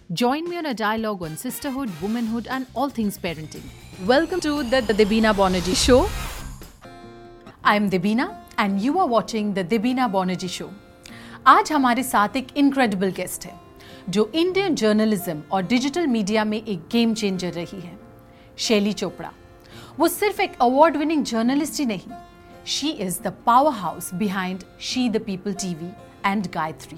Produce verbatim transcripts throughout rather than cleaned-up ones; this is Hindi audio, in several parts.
Join me on a dialogue on sisterhood, womanhood, and all things parenting. Welcome to the, the Debina Banerjee Show. I'm Debina and you are watching the Debina Banerjee Show. आज हमारे साथ एक इनक्रेडिबल गेस्ट है जो इंडियन जर्नलिज्म और डिजिटल मीडिया में एक गेम चेंजर रही है, शैली चोपड़ा. वो सिर्फ एक अवार्ड विनिंग जर्नलिस्ट ही नहीं, she is the power house behind She the People TV and Gayatri.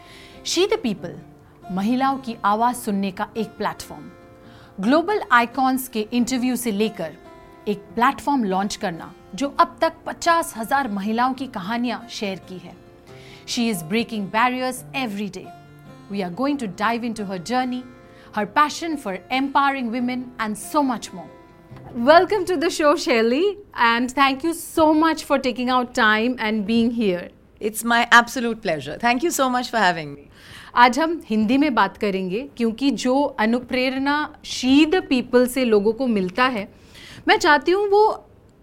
She the People महिलाओं की आवाज सुनने का एक प्लेटफॉर्म, ग्लोबल आइकॉन्स के इंटरव्यू से लेकर एक प्लेटफॉर्म लॉन्च करना जो अब तक पचास हजार महिलाओं की कहानियां शेयर की है. She is breaking barriers every day. We are going to dive into her journey, her passion for empowering women, and so much more. Welcome to the show, Shelly, and thank you so much for taking out time and being here. It's my absolute pleasure. Thank you so much for having me. आज हम हिंदी में बात करेंगे क्योंकि जो अनुप्रेरणा शी द पीपल से लोगों को मिलता है, मैं चाहती हूँ वो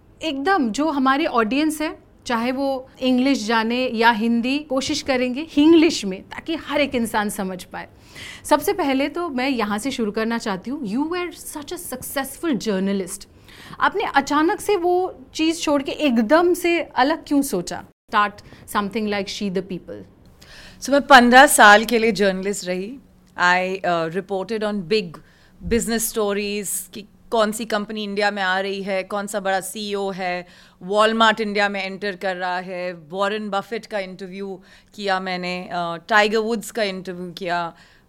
एकदम जो हमारे ऑडियंस है, चाहे वो इंग्लिश जाने या हिंदी, कोशिश करेंगे इंग्लिश में ताकि हर एक इंसान समझ पाए. सबसे पहले तो मैं यहाँ से शुरू करना चाहती हूँ. You were such a successful journalist. आपने अचानक से वो चीज़ छोड़ के एकदम से अलग क्यों सोचा? Start something like She the People. So मैं पंद्रह साल के लिए जर्नलिस्ट रही. I reported on big business stories कि कौन सी कंपनी इंडिया में आ रही है, कौन सा बड़ा सीईओ है, वॉलमार्ट इंडिया में एंटर कर रहा है, वॉरेन बफेट का इंटरव्यू किया मैंने, टाइगर वुड्स का इंटरव्यू किया,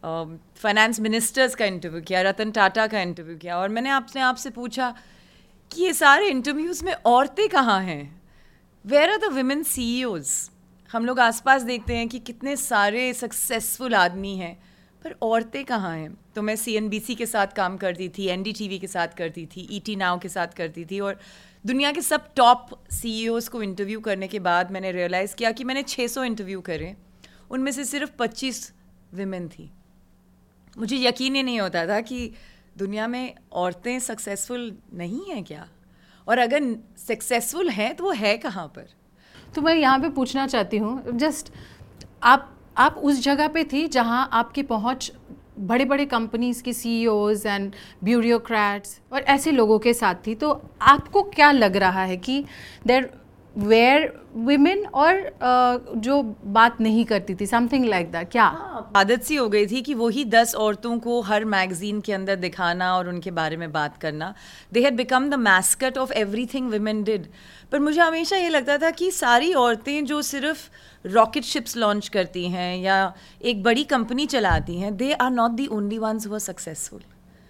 फाइनेंस मिनिस्टर्स का इंटरव्यू किया, रतन टाटा का इंटरव्यू किया. और मैंने अपने आप से पूछा कि ये सारे इंटरव्यूज़ में औरतें कहाँ हैं? Where are the women CEOs? हम लोग आसपास देखते हैं कि कितने सारे सक्सेसफुल आदमी हैं, पर औरतें कहाँ हैं? तो मैं सी एन बी सी के साथ काम करती थी, एन डी टी वी के साथ करती थी, ई टी नाउ के साथ करती थी, और दुनिया के सब टॉप सी ई ओज़ को इंटरव्यू करने के बाद मैंने रियलाइज़ किया कि मैंने छह सौ इंटरव्यू करे, उनमें से सिर्फ पच्चीस विमेन थी. मुझे यकीन ही नहीं होता था कि दुनिया में औरतें सक्सेसफुल नहीं हैं क्या, और अगर सक्सेसफुल हैं तो वो है कहाँ पर? तो मैं यहाँ पे पूछना चाहती हूँ, जस्ट आप आप उस जगह पे थी जहाँ आपकी पहुँच बड़े बड़े कंपनीज के सीईओज एंड ब्यूरोक्रेट्स और ऐसे लोगों के साथ थी, तो आपको क्या लग रहा है कि देयर वेयर विमेन और uh, जो बात नहीं करती थी, समथिंग लाइक दैट? क्या आदत सी हो गई थी कि वही दस औरतों को हर मैगजीन के अंदर दिखाना और उनके बारे में बात करना. They had become the mascot of everything women did. पर मुझे हमेशा ये लगता था कि सारी औरतें जो सिर्फ रॉकेट शिप्स लॉन्च करती हैं या एक बड़ी कंपनी चलाती हैं, they are not the only ones who are successful.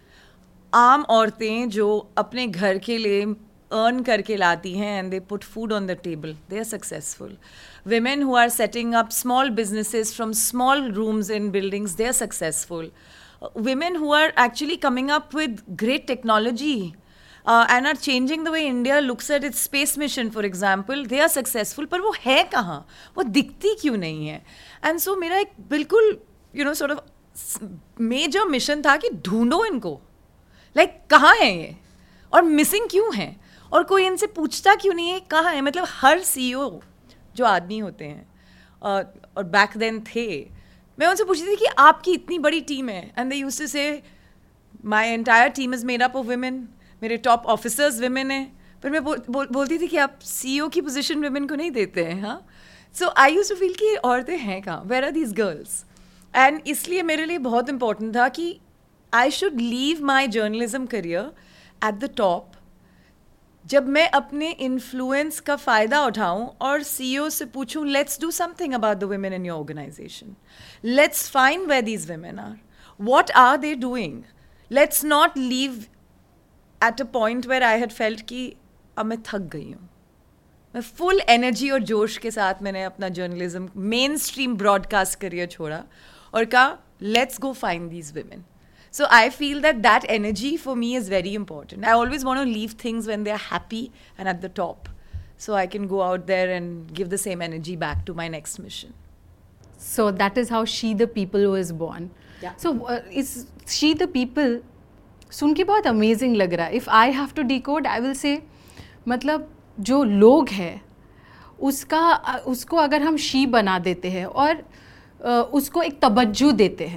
आम औरतें जो अपने घर के लिए अर्न करके लाती हैं and they put food on the table, they are successful. Women who are setting up small businesses from small rooms in buildings, they are successful. Uh, women who are actually coming up with great technology uh, and are changing the way India looks at its space mission, for example, they are successful. पर वो है कहाँ? वो दिखती क्यों नहीं है? And so मेरा एक बिल्कुल you know sort of major mission था कि ढूंढो इनको, like कहाँ हैं ये और मिसिंग क्यों हैं और कोई इनसे पूछता क्यों नहीं है कहाँ है? मतलब हर सीईओ जो आदमी होते हैं uh, और बैक देन थे, मैं उनसे पूछती थी कि आपकी इतनी बड़ी टीम है, and they used to say my entire team is made up of women, मेरे टॉप ऑफिसर्स विमेन हैं. पर मैं बोल, बोल, बोलती थी कि आप सीईओ की पोजीशन विमेन को नहीं देते हैं. हाँ, so I used to feel कि औरतें हैं कहाँ, where are these girls? And इसलिए मेरे लिए बहुत इंपॉर्टेंट था कि I should leave my journalism career at the top, जब मैं अपने इन्फ्लुएंस का फ़ायदा उठाऊं और सीईओ से पूछूं, let's do something about the women in your organisation, let's find where these women are, what are they doing, let's not leave at a point where I had felt कि अब मैं थक गई हूँ. मैं फुल एनर्जी और जोश के साथ मैंने अपना journalism mainstream broadcast career छोड़ा और कहा let's go find these women. So I feel that that energy for me is very important. I always want to leave things when they are happy and at the top, so I can go out there and give the same energy back to my next mission. So that is how She the People was born. Yeah. So uh, is She the People सुन के बहुत amazing लग रहा है. If I have to decode, I will say मतलब जो लोग हैं उसका उसको अगर हम she बना देते हैं और uh, उसको एक तवज्जो देते हैं,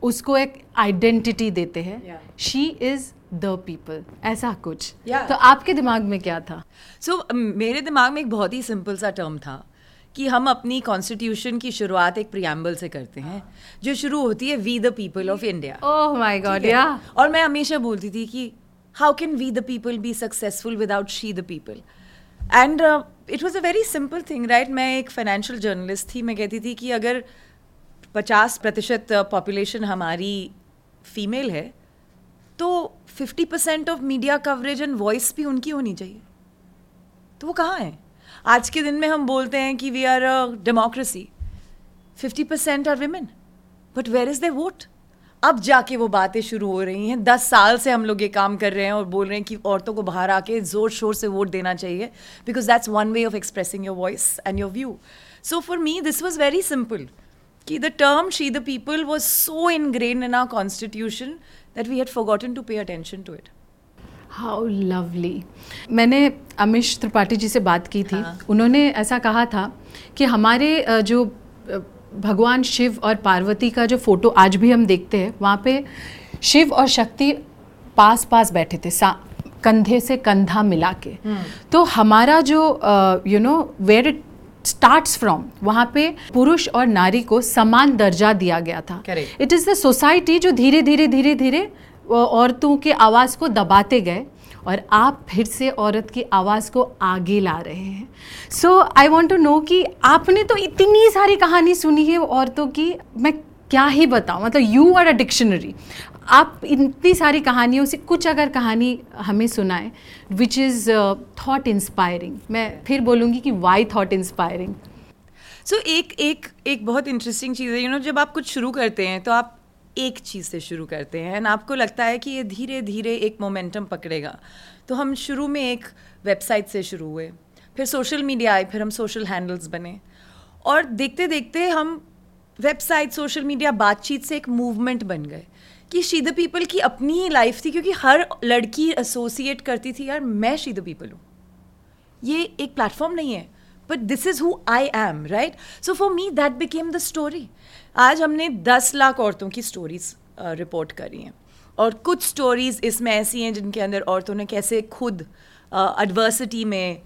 उसको एक आइडेंटिटी देते हैं, Yeah. She is the people, ऐसा कुछ। Yeah. तो आपके दिमाग में क्या था? सो so, मेरे दिमाग में एक बहुत ही सिंपल सा टर्म था कि हम अपनी कॉन्स्टिट्यूशन की शुरुआत एक प्रियम्बल से करते हैं जो शुरू होती है we the people of India. Oh my god, yeah. और मैं हमेशा बोलती थी कि how can we the people be successful without She the People, and it was a very simple thing, right. मैं एक फाइनेंशियल जर्नलिस्ट थी, मैं कहती थी कि अगर पचास प्रतिशत पॉपुलेशन हमारी फीमेल है तो fifty percent of media coverage and voice भी उनकी होनी चाहिए। तो वो कहाँ है? आज के दिन में हम बोलते हैं कि we are a democracy, fifty percent are women, but where is their vote? अब जाके वो बातें शुरू हो रही हैं। दस साल से हम लोग ये काम कर रहे हैं और बोल रहे हैं कि औरतों को बाहर आके जोर शोर से वोट देना चाहिए, because that's one way of expressing your voice and your view. So for me this was very simple कि the term She the People was so ingrained in our constitution that we had forgotten to pay attention to it. How lovely. मैंने अमीश त्रिपाठी जी से बात की थी, हाँ. उन्होंने ऐसा कहा था कि हमारे अ, जो अ, भगवान शिव और पार्वती का जो फोटो आज भी हम देखते हैं, वहाँ पे शिव और शक्ति पास पास बैठे थे, कंधे से कंधा मिला के। hmm. तो हमारा जो you know where it starts from, वहाँ पे पुरुष और नारी को समान दर्जा दिया गया था। इट इज़ द सोसाइटी जो धीरे धीरे धीरे धीरे औरतों के आवाज़ को दबाते गए और आप फिर से औरत की आवाज़ को आगे ला रहे हैं। So I want to know कि आपने तो इतनी सारी कहानी सुनी है औरतों की, मैं क्या ही बताऊँ, मतलब यू आर अ डिक्शनरी। आप इतनी सारी कहानियों से कुछ अगर कहानी हमें सुनाएं विच इज़ थॉट इंस्पायरिंग। मैं फिर बोलूँगी कि वाई थॉट इंस्पायरिंग। सो एक एक एक बहुत इंटरेस्टिंग चीज़ है, यू नो, जब आप कुछ शुरू करते हैं तो आप एक चीज़ से शुरू करते हैं एंड आपको लगता है कि ये धीरे धीरे एक मोमेंटम पकड़ेगा। तो हम शुरू में एक वेबसाइट से शुरू हुए, फिर सोशल मीडिया आए, फिर हम सोशल हैंडल्स बने, और देखते देखते हम वेबसाइट, सोशल मीडिया, बातचीत से एक मूवमेंट बन गए कि शी द पीपल की अपनी ही लाइफ थी, क्योंकि हर लड़की एसोसिएट करती थी, यार मैं शी द पीपल हूँ, ये एक प्लेटफॉर्म नहीं है, but this is who I am, right. So for me that became the story. आज हमने दस लाख औरतों की स्टोरीज रिपोर्ट करी हैं, और कुछ स्टोरीज इसमें ऐसी हैं जिनके अंदर औरतों ने कैसे खुद एडवर्सिटी uh, में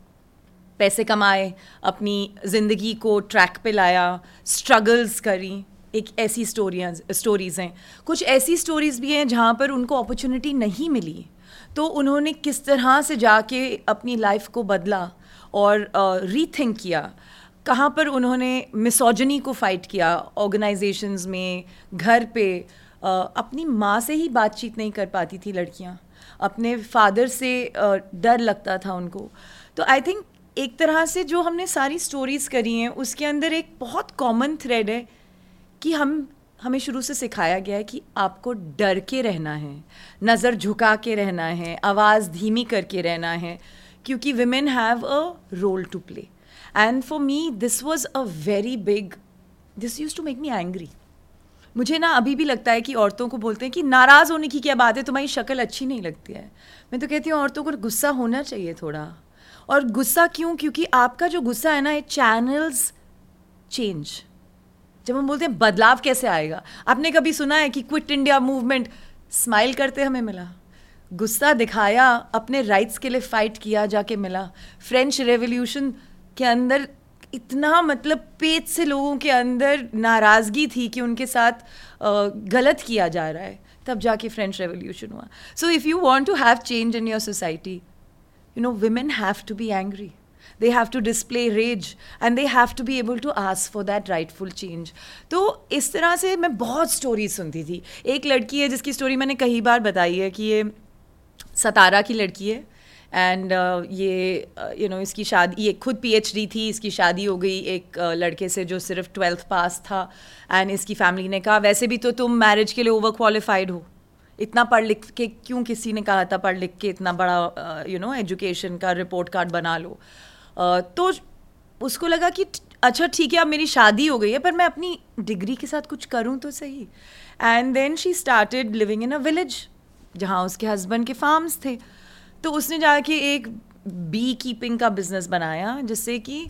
पैसे कमाए, अपनी ज़िंदगी को ट्रैक पे लाया, स्ट्रगल्स करी। एक ऐसी स्टोरियाँ स्टोरीज़ हैं। कुछ ऐसी स्टोरीज़ भी हैं जहाँ पर उनको अपॉर्चुनिटी नहीं मिली, तो उन्होंने किस तरह से जाके अपनी लाइफ को बदला और रीथिंक uh, किया। कहाँ पर उन्होंने मिसोजनी को फाइट किया ऑर्गेनाइजेशंस में, घर पे। uh, अपनी माँ से ही बातचीत नहीं कर पाती थी लड़कियाँ, अपने फादर से uh, डर लगता था उनको। तो आई थिंक एक तरह से जो हमने सारी स्टोरीज़ करी हैं उसके अंदर एक बहुत कॉमन थ्रेड है कि हम हमें शुरू से सिखाया गया है कि आपको डर के रहना है, नज़र झुका के रहना है, आवाज़ धीमी करके रहना है, क्योंकि women have a role to play. And for me, this was a very big, this used to make me angry. मुझे ना अभी भी लगता है कि औरतों को बोलते हैं कि नाराज़ होने की क्या बात है, तुम्हारी शक्ल अच्छी नहीं लगती है। मैं तो कहती हूँ औरतों को गुस्सा होना चाहिए थोड़ा। और गुस्सा क्यों? क्योंकि आपका जो गुस्सा है ना, ये चैनल्स चेंज। जब हम बोलते हैं बदलाव कैसे आएगा, आपने कभी सुना है कि क्विट इंडिया मूवमेंट स्माइल करते हमें मिला? गुस्सा दिखाया, अपने राइट्स के लिए फ़ाइट किया, जाके मिला। फ्रेंच रेवोल्यूशन के अंदर इतना मतलब पेट से लोगों के अंदर नाराज़गी थी कि उनके साथ गलत किया जा रहा है, तब जाके फ्रेंच रेवोल्यूशन हुआ। So if you want to have change in your society, you know, women have to be angry, they have to display rage, and they have to be able to ask for that rightful change. तो इस तरह से मैं बहुत स्टोरी सुनती थी। एक लड़की है जिसकी स्टोरी मैंने कई बार बताई है कि ये सतारा की लड़की है, एंड uh, ये you uh, know you know, इसकी शादी, ये खुद पीएचडी थी, इसकी शादी हो गई एक uh, लड़के से जो सिर्फ ट्वेल्थ पास था, एंड इसकी फैमिली ने कहा वैसे भी तो तुम मैरिज के लिए ओवर क्वालिफाइड हो, इतना पढ़ लिख के क्यों, किसी ने कहा था पढ़ लिख के इतना बड़ा यू नो एजुकेशन का रिपोर्ट कार्ड बना लो। uh, तो उसको लगा कि अच्छा ठीक है, अब मेरी शादी हो गई है, पर मैं अपनी डिग्री के साथ कुछ करूं तो सही। And then she started living in a village जहाँ उसके हस्बैंड के फार्म्स थे। तो उसने जाके एक बी कीपिंग का बिजनेस बनाया, जिससे कि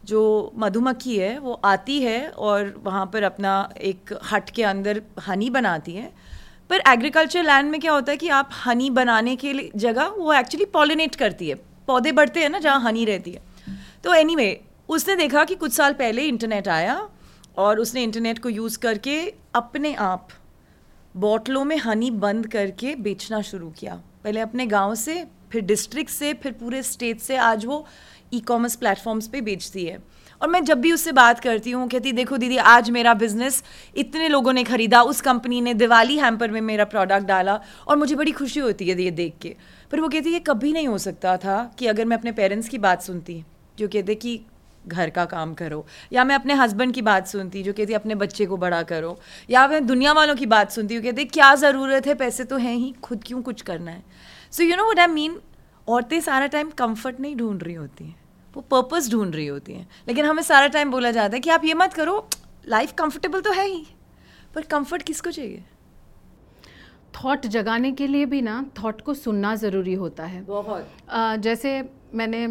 जो मधुमक्खी है वो आती है और वहाँ पर अपना एक हट के अंदर हनी बनाती है, पर एग्रीकल्चर लैंड में क्या होता है कि आप हनी बनाने के लिए जगह वो एक्चुअली पॉलिनेट करती है, पौधे बढ़ते हैं ना जहाँ हनी रहती है। तो एनीवे anyway, उसने देखा कि कुछ साल पहले इंटरनेट आया और उसने इंटरनेट को यूज़ करके अपने आप बॉटलों में हनी बंद करके बेचना शुरू किया, पहले अपने गांव से, फिर डिस्ट्रिक्ट से, फिर पूरे स्टेट से। आज वो ई कॉमर्स प्लेटफॉर्म्स पे बेचती है। और मैं जब भी उससे बात करती हूँ कहती देखो दीदी आज मेरा बिजनेस इतने लोगों ने खरीदा, उस कंपनी ने दिवाली हैम्पर में मेरा प्रोडक्ट डाला और मुझे बड़ी खुशी होती है ये देख के। पर वो कहती ये कभी नहीं हो सकता था कि अगर मैं अपने पेरेंट्स की बात सुनती जो कहते कि घर का काम करो, या मैं अपने हस्बैंड की बात सुनती जो कहती अपने बच्चे को बड़ा करो, या मैं दुनिया वालों की बात सुनती हूँ कहते क्या ज़रूरत है, पैसे तो हैं ही, खुद क्यों कुछ करना है। So you know what I mean, औरतें सारा टाइम कंफर्ट नहीं ढूंढ रही होती हैं, वो पर्पस ढूंढ रही होती हैं। लेकिन हमें सारा टाइम बोला जाता है कि आप ये मत करो, लाइफ कंफर्टेबल तो है ही, पर कंफर्ट किसको चाहिए? थॉट जगाने के लिए भी ना थॉट को सुनना ज़रूरी होता है बहुत। uh, जैसे मैंने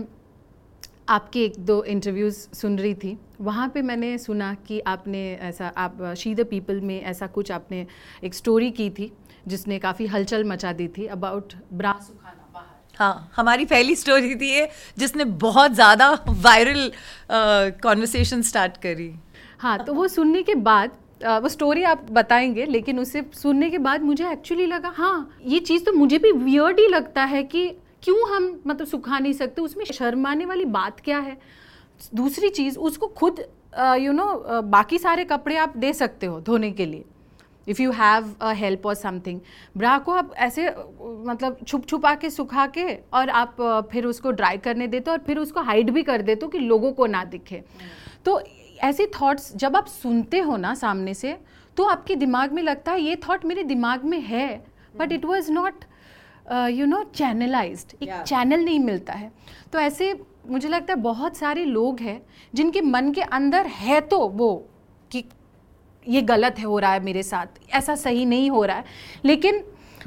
आपके एक दो इंटरव्यूज़ सुन रही थी, वहाँ पे मैंने सुना कि आपने ऐसा, आप शी द पीपल में ऐसा कुछ आपने एक स्टोरी की थी जिसने काफ़ी हलचल मचा दी थी अबाउट ब्रा सुखाना बाहर। हाँ, हमारी पहली स्टोरी थी ये जिसने बहुत ज़्यादा वायरल कॉन्वर्सेशन स्टार्ट करी। हाँ, तो वो सुनने के बाद uh, वो स्टोरी आप बताएंगे, लेकिन उसे सुनने के बाद मुझे एक्चुअली लगा हाँ ये चीज़ तो मुझे भी वियर्ड ही लगता है कि क्यों हम मतलब सुखा नहीं सकते, उसमें शर्माने वाली बात क्या है। दूसरी चीज़, उसको खुद यू नो बाकी सारे कपड़े आप दे सकते हो धोने के लिए, if you have a help or something. Bra को आप ऐसे uh, मतलब छुप छुपा के सुखा के और आप uh, फिर उसको ड्राई करने देते हो और फिर उसको हाइड भी कर देते हो कि लोगों को ना दिखे। तो ऐसे थॉट्स जब आप सुनते हो ना सामने से, तो आपके दिमाग में लगता है ये थॉट मेरे दिमाग में है, but it was not you know channelised, एक yeah. चैनल नहीं मिलता है। तो ऐसे मुझे लगता है बहुत सारे लोग हैं जिनके मन के अंदर है तो वो कि ये गलत है, हो रहा है मेरे साथ, ऐसा सही नहीं हो रहा है, लेकिन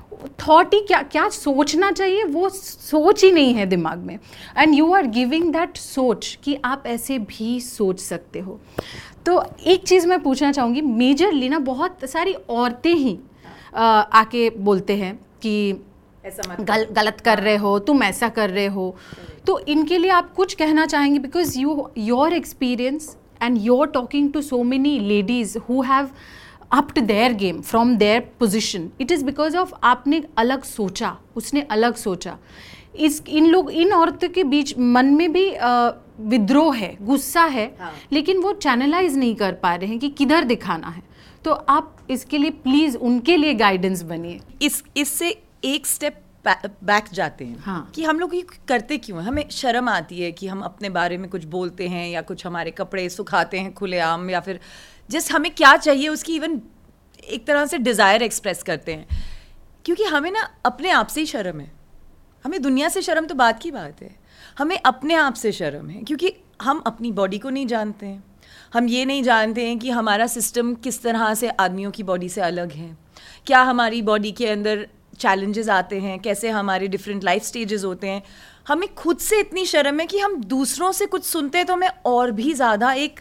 थॉट ही क्या क्या सोचना चाहिए वो सोच ही नहीं है दिमाग में। And you are giving that सोच कि आप ऐसे भी सोच सकते हो। तो एक चीज़ मैं पूछना चाहूँगी, मेजरली ना बहुत सारी औरतें ही आ, आके बोलते हैं कि ऐसा मत गल, गलत कर रहे हो, तुम ऐसा कर रहे हो। तो इनके लिए आप कुछ कहना चाहेंगे, because you your experience and you're talking to so many ladies who have upped their game from their position, it is because of आपने अलग सोचा, उसने अलग सोचा। इस इन लोग इन औरतों के बीच मन में भी uh, विद्रोह है, गुस्सा है, हाँ। लेकिन वो चैनलाइज नहीं कर पा रहे हैं कि किधर दिखाना है। तो आप इसके लिए प्लीज उनके लिए गाइडेंस बनिए। इस इससे एक स्टेप बैक जाते हैं, हाँ। कि हम लोग ये करते क्यों हैं। हमें शर्म आती है कि हम अपने बारे में कुछ बोलते हैं या कुछ हमारे कपड़े सुखाते हैं खुलेआम, या फिर जिस हमें क्या चाहिए उसकी इवन एक तरह से डिज़ायर एक्सप्रेस करते हैं, क्योंकि हमें ना अपने आप से ही शर्म है। हमें दुनिया से शर्म तो बात की बात है, हमें अपने आप से शर्म है, क्योंकि हम अपनी बॉडी को नहीं जानते हैं। हम ये नहीं जानते हैं कि हमारा सिस्टम किस तरह से आदमियों की बॉडी से अलग है, क्या हमारी बॉडी के अंदर चैलेंजेस आते हैं, कैसे हमारे डिफरेंट लाइफ स्टेजेस होते हैं। हमें खुद से इतनी शर्म है कि हम दूसरों से कुछ सुनते हैं तो हमें और भी ज़्यादा एक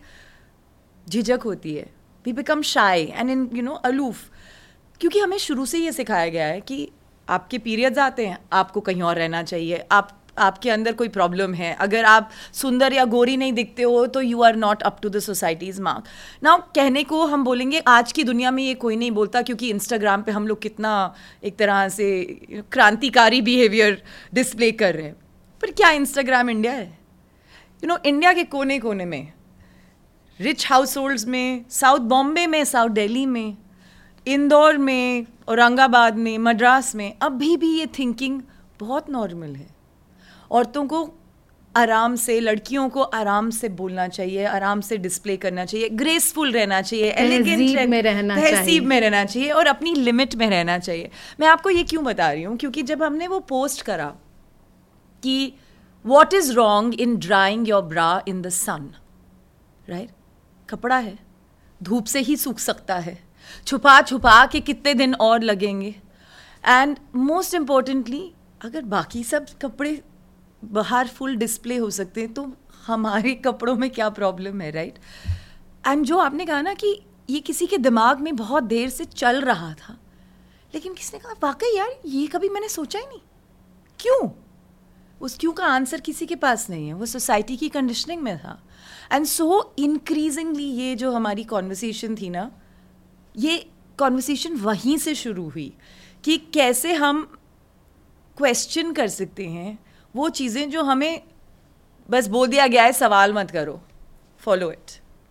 झिझक होती है। We become shy and in you know aloof, क्योंकि हमें शुरू से ये सिखाया गया है कि आपके पीरियड्स आते हैं, आपको कहीं और रहना चाहिए, आप आपके अंदर कोई प्रॉब्लम है, अगर आप सुंदर या गोरी नहीं दिखते हो तो you are not up to the society's mark. Now कहने को हम बोलेंगे आज की दुनिया में ये कोई नहीं बोलता, क्योंकि इंस्टाग्राम पे हम लोग कितना एक तरह से क्रांतिकारी बिहेवियर डिस्प्ले कर रहे हैं। पर क्या इंस्टाग्राम इंडिया है? यू नो इंडिया के कोने कोने में, रिच हाउस होल्ड्स में, साउथ बॉम्बे में, साउथ दिल्ली में, इंदौर में, औरंगाबाद में, मद्रास में, अभी भी ये थिंकिंग बहुत नॉर्मल है। औरतों को आराम से, लड़कियों को आराम से बोलना चाहिए, आराम से डिस्प्ले करना चाहिए, ग्रेसफुल रहना चाहिए, एलिगेंट में रहना चाहिए, तहजीब में रहना चाहिए और अपनी लिमिट में रहना चाहिए। मैं आपको ये क्यों बता रही हूँ, क्योंकि जब हमने वो पोस्ट करा कि what is wrong in drying your bra in the sun, right, कपड़ा है, धूप से ही सूख सकता है, छुपा छुपा के कितने दिन और लगेंगे, एंड मोस्ट इम्पोर्टेंटली अगर बाकी सब कपड़े बाहर फुल डिस्प्ले हो सकते हैं तो हमारे कपड़ों में क्या प्रॉब्लम है, राइट? एंड जो आपने कहा ना कि ये किसी के दिमाग में बहुत देर से चल रहा था, लेकिन किसने कहा वाकई यार ये कभी मैंने सोचा ही नहीं, क्यों? उस क्यों का आंसर किसी के पास नहीं है, वो सोसाइटी की कंडीशनिंग में था. एंड सो इंक्रीजिंगली ये जो हमारी कॉन्वर्सेशन थी ना, ये कॉन्वर्सेशन वहीं से शुरू हुई कि कैसे हम क्वेश्चन कर सकते हैं वो चीज़ें जो हमें बस बोल दिया गया है सवाल मत करो, follow it,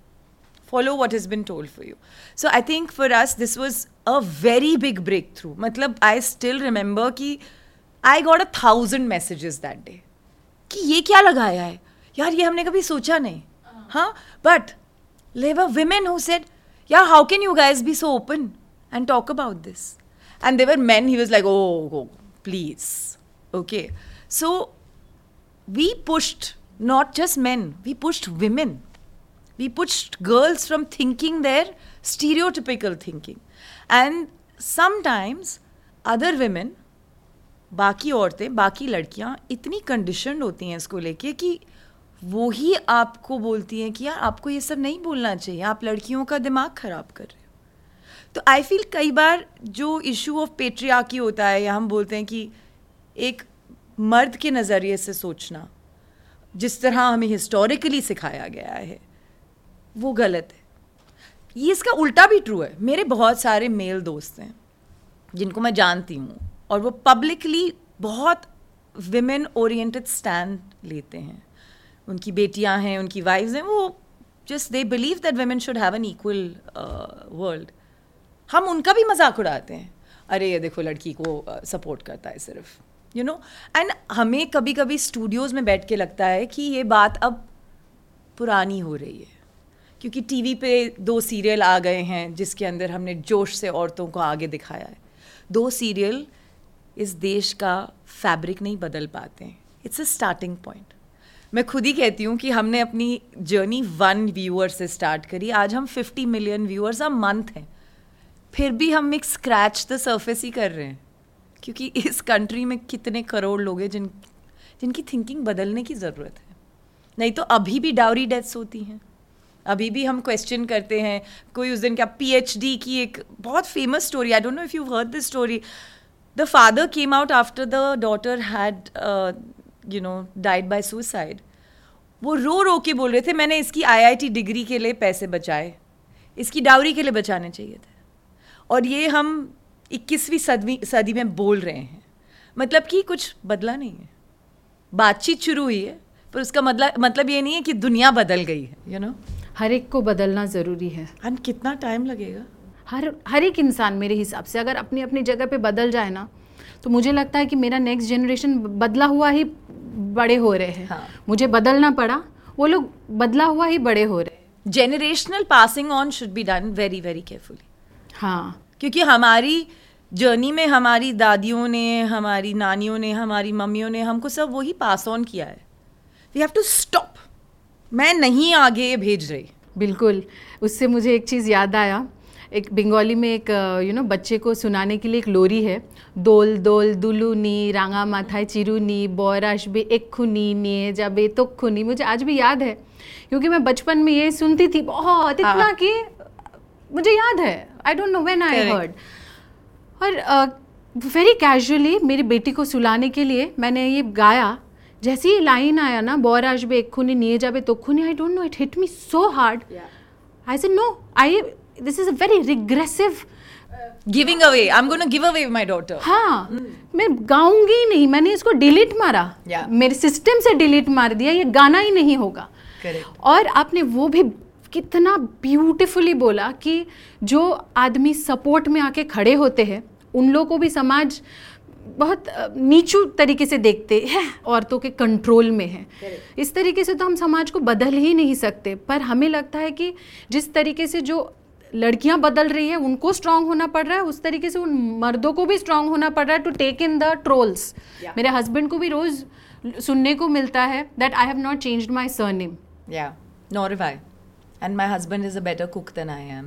follow what has been told for you. So I think for us this was a very big breakthrough. मतलब आई स्टिल रिमेंबर कि I got a thousand messages that day कि ये क्या लगाया है यार, ये हमने कभी सोचा नहीं. हाँ, but there were women who said, yeah, how can you guys be so open and talk about this? And there were men, he was like, oh, oh please. Okay. So we pushed not just men, we pushed women. We pushed girls from thinking their stereotypical thinking. And sometimes other women, बाकी औरतें, बाकी लड़कियां इतनी कंडीशनड होती हैं इसको लेके कि वो ही आपको बोलती हैं कि यार आपको ये सब नहीं बोलना चाहिए, आप लड़कियों का दिमाग ख़राब कर रहे हो. तो आई फील कई बार जो इशू ऑफ पेट्रियार्की होता है, या हम बोलते हैं कि एक मर्द के नज़रिए से सोचना, जिस तरह हमें हिस्टोरिकली सिखाया गया है, वो गलत है. ये इसका उल्टा भी ट्रू है. मेरे बहुत सारे मेल दोस्त हैं जिनको मैं जानती हूँ और वो पब्लिकली बहुत विमेन ओरिएंटेड स्टैंड लेते हैं. उनकी बेटियां हैं, उनकी वाइफ्स हैं, वो just they believe that women should have an equal world. हम उनका भी मजाक उड़ाते हैं, अरे ये देखो लड़की को सपोर्ट uh, करता है सिर्फ, यू नो. एंड हमें कभी कभी स्टूडियोज़ में बैठ के लगता है कि ये बात अब पुरानी हो रही है, क्योंकि टीवी पे दो सीरियल आ गए हैं जिसके अंदर हमने जोश से औरतों को आगे दिखाया है. दो सीरियल इस देश का फैब्रिक नहीं बदल पाते हैं. It's a starting point. मैं खुद ही कहती हूँ कि हमने अपनी जर्नी वन व्यूअर से स्टार्ट करी, आज हम fifty million viewers a month हैं, फिर भी हम एक स्क्रैच द सरफेस ही कर रहे हैं, क्योंकि इस कंट्री में कितने करोड़ लोग हैं जिन जिनकी थिंकिंग बदलने की ज़रूरत है. नहीं तो अभी भी डाउरी डेथ्स होती हैं, अभी भी हम क्वेश्चन करते हैं. कोई उस दिन क्या पीएचडी की एक बहुत famous story, I don't know if you heard this story, the father came out after the daughter had you know died by suicide. वो रो रो के बोल रहे थे मैंने इसकी आईआईटी डिग्री के लिए पैसे बचाए, इसकी डाउरी के लिए बचाने चाहिए थे. और ये हम इक्कीसवीं सदी सदी में बोल रहे हैं. मतलब कि कुछ बदला नहीं है. बातचीत शुरू हुई है, पर उसका मतलब मतलब ये नहीं है कि दुनिया बदल गई है, यू नो. हर एक को बदलना ज़रूरी है. एंड कितना टाइम लगेगा? हर हर एक इंसान मेरे हिसाब से अगर अपनी अपनी जगह पे बदल जाए ना, तो मुझे लगता है कि मेरा नेक्स्ट जनरेशन बदला हुआ ही बड़े हो रहे हैं. हाँ. मुझे बदलना पड़ा, वो लोग बदला हुआ ही बड़े हो रहे हैं. Generational passing on should be done very very carefully. हाँ, क्योंकि हमारी जर्नी में हमारी दादियों ने, हमारी नानियों ने, हमारी मम्मियों ने हमको सब वही पास ऑन किया है. We have to stop. मैं नहीं आगे भेज रही. बिल्कुल. उससे मुझे एक चीज़ याद आया. एक बंगाली में एक यू नो बच्चे को सुनाने के लिए एक लोरी है. दोल दोल दुलुनी रांगा माथाय चिरुनी बौर आसबे एक्षुनी निये जाबे तक्षुनी. मुझे आज भी याद है, क्योंकि मैं बचपन में ये सुनती थी बहुत, इतना कि मुझे याद है. I don't know when I heard. और वेरी कैजुअली मेरी बेटी को सुलाने के लिए मैंने ये गाया. जैसे ही लाइन आया ना, बौर आसबे एक्षुनी निये जाबे तक्षुनी, I don't know, it hit me so hard. I said no, I this is a very regressive giving away. I am gonna give away my daughter. हाँ, mm. मैं गाऊंगी नहीं. मैंने इसको डिलीट मारा. yeah. मेरे सिस्टम से डिलीट मार दिया. ये गाना ही नहीं होगा. Correct. और आपने वो भी कितना ब्यूटिफुली बोला कि जो आदमी सपोर्ट में आके खड़े होते हैं उन लोगों को भी समाज बहुत नीचू तरीके से देखते हैं, औरतों के कंट्रोल में है. Correct. इस तरीके से तो हम समाज को बदल ही नहीं सकते. पर हमें लगता है कि जिस तरीके से जो लड़कियां बदल रही है उनको स्ट्रांग होना पड़ रहा है, उस तरीके से उन मर्दों को भी स्ट्रांग होना पड़ रहा है to take in the trolls. मेरे हस्बैंड को भी रोज सुनने को मिलता है that I have not changed my surname. या nor have I. And my husband is a better cook than I am.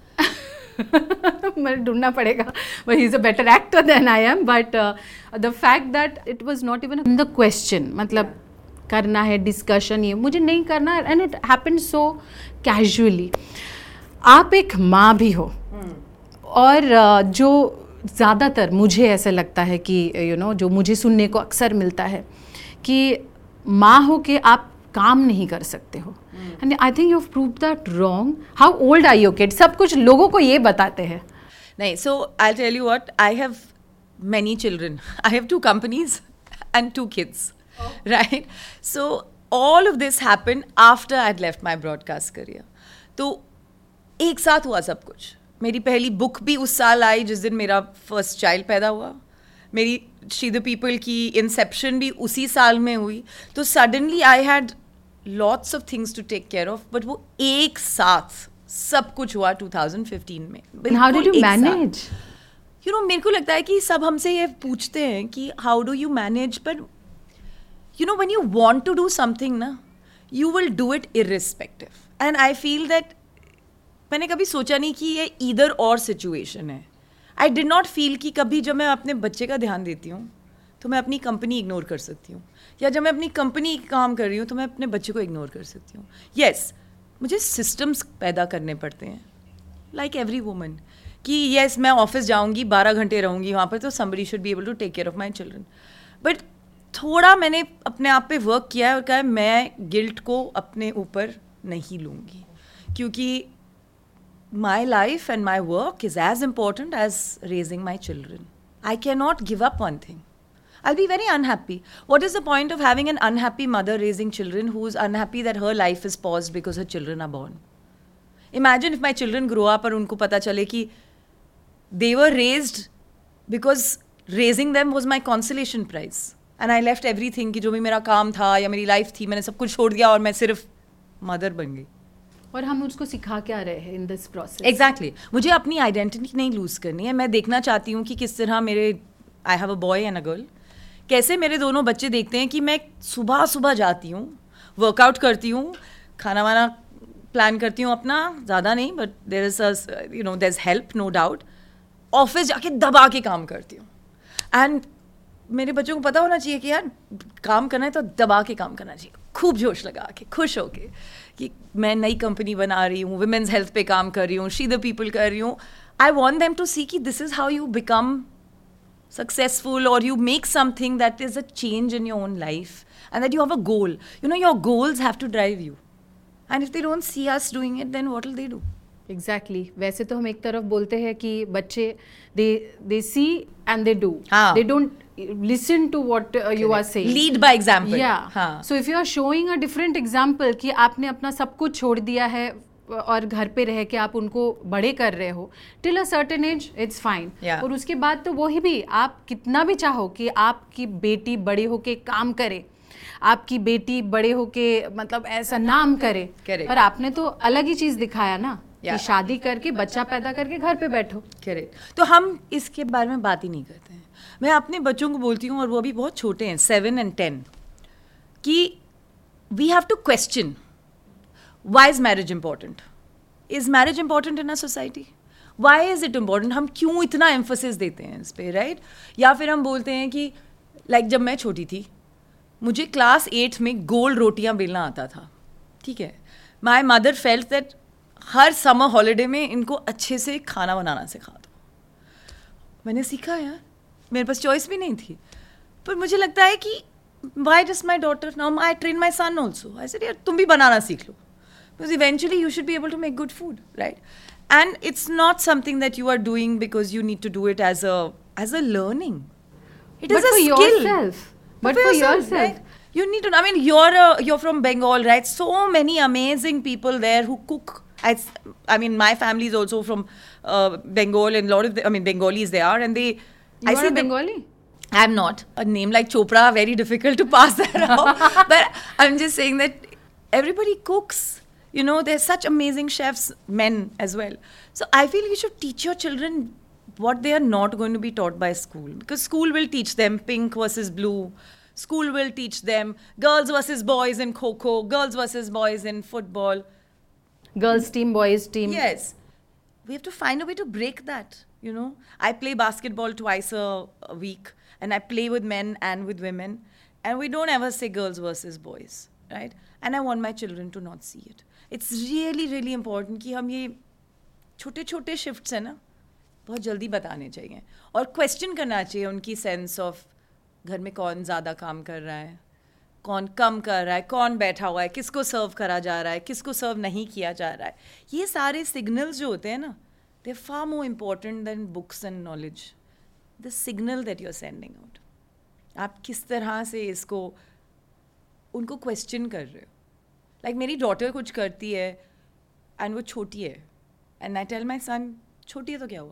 मुझे ढूंढना पड़ेगा, but he is a better actor than I am. But uh, the fact that it was not even in the question, मतलब करना है डिस्कशन, ये मुझे नहीं करना, and it happen so casually. आप एक माँ भी हो और जो ज़्यादातर मुझे ऐसा लगता है कि यू you नो know, जो मुझे सुनने को अक्सर मिलता है कि माँ हो के आप काम नहीं कर सकते हो. And I think you have proved that wrong. How old are your kids? सब कुछ लोगों को ये बताते हैं. नहीं, so I tell you what, I have many children. I have two companies and two kids, oh. right? So all of this happened after I'd left my broadcast career. तो एक साथ हुआ सब कुछ. मेरी पहली बुक भी उस साल आई जिस दिन मेरा फर्स्ट चाइल्ड पैदा हुआ. मेरी शी द पीपल की इंसेप्शन भी उसी साल में हुई. तो suddenly I had lots of things to take care of, but वो एक साथ सब कुछ हुआ ट्वेंटी फिफ्टीन में. How did you manage? You know, मेरे को लगता है कि सब हमसे ये पूछते हैं कि हाउ डू यू मैनेज, पर you know when you want to do something ना, you will do it irrespective. And I feel that मैंने कभी सोचा नहीं कि ये ईदर और सिचुएशन है. आई डिड नॉट फील कि कभी जब मैं अपने बच्चे का ध्यान देती हूँ तो मैं अपनी कंपनी इग्नोर कर सकती हूँ, या जब मैं अपनी कंपनी काम कर रही हूँ तो मैं अपने बच्चे को इग्नोर कर सकती हूँ. येस yes, मुझे सिस्टम्स पैदा करने पड़ते हैं लाइक एवरी वुमन, कि येस मैं ऑफिस जाऊंगी, बारह घंटे रहूंगी वहाँ पर, तो somebody should be able to take care of my children. But थोड़ा मैंने अपने आप पे वर्क किया है और कहा है मैं गिल्ट को अपने ऊपर नहीं लूँगी, क्योंकि my life and my work is as important as raising my children. I can not give up one thing. I'll be very unhappy. What is the point of having an unhappy mother raising children who is unhappy that her life is paused because her children are born? Imagine if my children grow up और उनको पता चले कि they were raised because raising them was my consolation prize. And I left everything कि जो भी मेरा काम था या मेरी लाइफ थी, मैंने सब कुछ छोड़ दिया और मैं सिर्फ मदर बन गई. और हम उसको सिखा क्या रहे हैं इन दिस प्रोसेस? एग्जैक्टली. मुझे अपनी आइडेंटिटी नहीं लूज करनी है. मैं देखना चाहती हूँ कि किस तरह मेरे, I have a boy and a girl, कैसे मेरे दोनों बच्चे देखते हैं कि मैं सुबह सुबह जाती हूँ, वर्कआउट करती हूँ, खाना वाना प्लान करती हूँ अपना, ज़्यादा नहीं but there is a you know there is help no doubt, office जाके दबा के काम करती हूँ. एंड मेरे बच्चों को पता होना चाहिए कि यार काम करना है तो दबा के काम करना चाहिए, खूब जोश लगा के, खुश होके कि मैं नई कंपनी बना रही हूँ, वुमेन्स हेल्थ पे काम कर रही हूँ, शी द पीपल कर रही हूँ. I want them to see कि this is how you become successful, or you make something that is a change in your own life, and that you have a goal. You know, your goals have to drive you, and if they don't see us doing it, then what will they do? Exactly. वैसे तो हम एक तरफ बोलते हैं कि बच्चे they they see and they do. हाँ. They don't listen to what uh, you are saying. Lead by example. Yeah. हाँ. So if you are showing a different example कि आपने अपना सब कुछ छोड़ दिया है और घर पे रह के आप उनको बड़े कर रहे हो till a certain age, it's fine. और उसके बाद तो वही भी आप कितना भी चाहो कि आपकी बेटी बड़े होके काम करे, आपकी बेटी बड़े होके मतलब ऐसा नाम करे, पर आपने तो अलग ही चीज दिखाया ना, कि शादी करके बच्चा पैदा करके घर पे बैठो. करेक्ट. तो हम इसके बारे में बात ही नहीं करते हैं. मैं अपने बच्चों को बोलती हूँ, और वो अभी बहुत छोटे हैं, सेवन एंड टेन, कि we have to question why is marriage important? Is marriage important in our society? Why is it important? हम क्यों इतना emphasis देते हैं इस पे, right? या फिर हम बोलते हैं कि like जब मैं छोटी थी, मुझे क्लास एट में गोल रोटियां बेलना आता था, ठीक है. My mother felt that हर समर हॉलीडे में इनको अच्छे से खाना बनाना सिखा दो. मैंने सीखा यार, मेरे पास चॉइस भी नहीं थी. पर मुझे लगता है कि why does my daughter now I train my son also. I said यार तुम भी बनाना सीख लो. Because eventually you should be able to make good food, right? And it's not something that you are doing because you need to do it as a as a learning. It but is a for skill. Yourself. But, but for yourself, yourself. Right? You need to. I mean, you're a, you're from Bengal, right? So many amazing people there who cook. I, I mean, my family is also from uh, Bengal, and a lot of the, I mean Bengalis they are, and they. You I are say a Bengali? I'm not. A name like Chopra, very difficult to pass that out. But I'm just saying that everybody cooks. You know, there's such amazing chefs, men as well. So I feel you should teach your children what they are not going to be taught by school. Because school will teach them pink versus blue. School will teach them girls versus boys in kho-kho, girls versus boys in football. Girls team, boys team. Yes. We have to find a way to break that, you know. I play basketball twice a, a week. And I play with men and with women. And we don't ever say girls versus boys, right? And I want my children to not see it. It's really, really important कि हम ये छोटे छोटे shifts हैं ना बहुत जल्दी बताने चाहिए और क्वेश्चन करना चाहिए उनकी सेंस ऑफ घर में कौन ज़्यादा काम कर रहा है, कौन कम कर रहा है, कौन बैठा हुआ है, किसको सर्व करा जा रहा है, किसको सर्व नहीं किया जा रहा है. ये सारे सिग्नल्स जो होते हैं ना, they are far more important than books and knowledge. The signal that you are sending out, आप किस तरह से इसको उनको क्वेश्चन कर रहे हो. लाइक like, मेरी डॉटर कुछ करती है एंड वो छोटी है एंड आई टेल माई सन छोटी है तो क्या हुआ.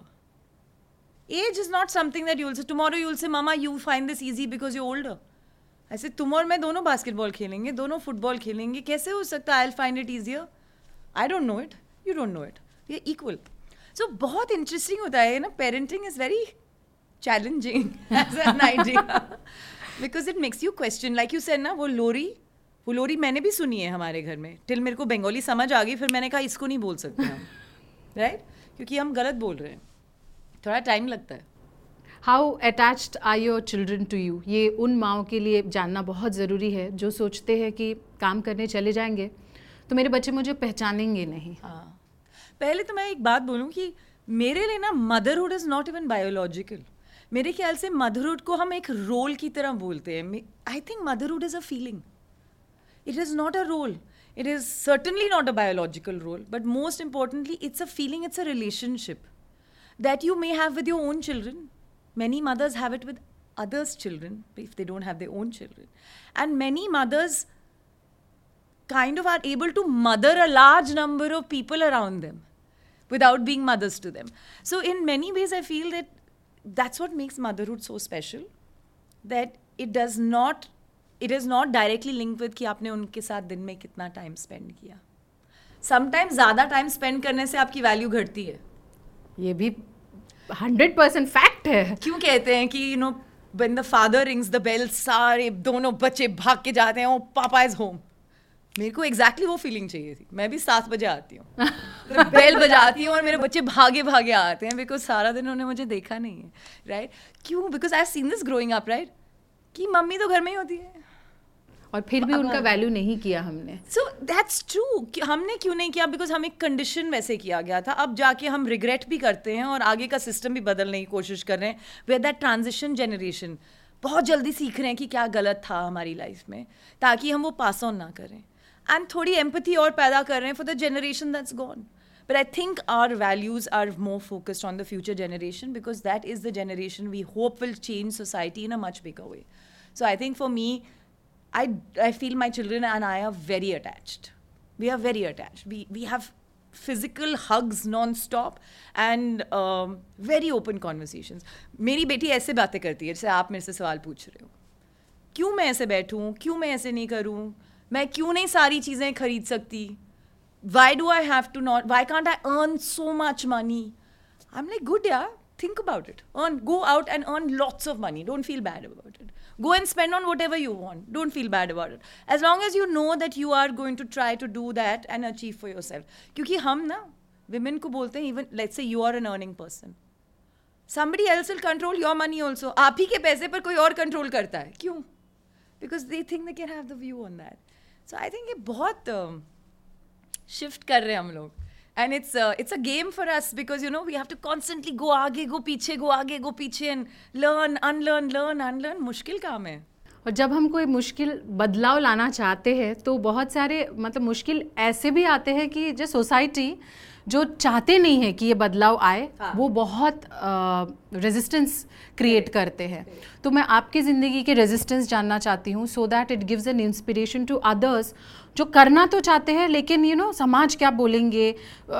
Age is not something that you will say tomorrow you will say mama you find this easy because you older. ऐसे तुम और मैं दोनों बास्केटबॉल खेलेंगे, दोनों फुटबॉल खेलेंगे, कैसे हो सकता है I will find it easier. I don't know it, you don't know it, we are equal. So बहुत इंटरेस्टिंग होता है ना, parenting is very challenging as an idea because it makes you question. Like you said ना, वो लोरी वो लोरी मैंने भी सुनी है हमारे घर में, टिल मेरे को बंगाली समझ आ गई, फिर मैंने कहा इसको नहीं बोल सकते हम, राइट right? क्योंकि हम गलत बोल रहे हैं, थोड़ा टाइम लगता है. How attached are your children to you, ये उन माओं के लिए जानना बहुत ज़रूरी है जो सोचते हैं कि काम करने चले जाएंगे तो मेरे बच्चे मुझे पहचानेंगे नहीं. हाँ, पहले तो मैं एक बात बोलूँ कि मेरे लिए ना motherhood is not even biological. मेरे ख्याल से मदरहुड को हम एक रोल की तरह बोलते हैं. I think motherhood is a feeling. It is not a role. It is certainly not a biological role, but most importantly, it's a feeling, it's a relationship that you may have with your own children. Many mothers have it with others' children if they don't have their own children. And many mothers kind of are able to mother a large number of people around them without being mothers to them. So in many ways, I feel that that's what makes motherhood so special, that it does not It is not directly linked with कि आपने उनके साथ दिन में कितना टाइम स्पेंड किया. समटाइम्स ज़्यादा टाइम स्पेंड करने से आपकी वैल्यू घटती है. ये भी हंड्रेड परसेंट फैक्ट है. क्यों कहते हैं कि you know when the father rings the bell, सारे दोनों बच्चे भाग के जाते हैं, ओ पापा इज होम. मेरे को एग्जैक्टली exactly वो फीलिंग चाहिए थी. मैं भी सात बजे आती हूँ, तो बेल बजाती हूँ और मेरे बच्चे भागे भागे आते हैं बिकॉज सारा दिन उन्होंने मुझे देखा नहीं है, राइट right? क्यों? Because I have seen this growing up, right, कि मम्मी तो घर में ही होती है और फिर भी उनका वैल्यू नहीं किया हमने. So that's true. हमने क्यों नहीं किया? बिकॉज हम एक कंडीशन वैसे किया गया था. अब जाके हम रिग्रेट भी करते हैं और आगे का सिस्टम भी बदलने की कोशिश कर रहे हैं. वे दैट ट्रांजिशन जनरेशन बहुत जल्दी सीख रहे हैं कि क्या गलत था हमारी लाइफ में, ताकि हम वो पास ऑन ना करें. एंड थोड़ी एम्पैथी और पैदा कर रहे हैं for the generation that's gone. But I think our values are more focused on the future generation because that is the generation we hope will change society in a much bigger way. So I think for me, I, I feel my children and I are very attached. We are very attached. We, we have physical hugs non-stop and um, very open conversations. मेरी बेटी ऐसे बातें करती है जैसे आप मेरे से सवाल पूछ रहे हो. क्यों मैं ऐसे बैठूं? क्यों मैं ऐसे नहीं करूं? मैं क्यों नहीं सारी चीज़ें खरीद सकती? Why do I have to not? Why can't I earn so much money? I'm like, good, yeah. Think about it. Earn, go out and earn lots of money. Don't feel bad about it. Go and spend on whatever you want. Don't feel bad about it. As long as you know that you are going to try to do that and achieve for yourself. क्योंकि हम ना women को बोलते हैं, even let's say you are an earning person. Somebody else will control your money also. आप ही के पैसे पर कोई और control करता है. क्यों? Because they think they can have the view on that. So I think ये बहुत uh, shift कर रहे हैं हम लोग. And it's a, it's a game for us because, you know, we have to constantly go आगे, go पीछे, go आगे, go पीछे and learn, unlearn, learn, unlearn. मुश्किल काम है. और जब हम कोई मुश्किल बदलाव लाना चाहते हैं तो बहुत सारे मतलब मुश्किल ऐसे भी आते हैं कि जो सोसाइटी जो चाहते नहीं है कि ये बदलाव आए, हाँ. वो बहुत रेजिस्टेंस क्रिएट करते हैं. तो मैं आपकी ज़िंदगी के रेजिस्टेंस जानना चाहती हूँ so that it gives an inspiration to others जो करना तो चाहते हैं लेकिन यू you नो know, समाज क्या बोलेंगे,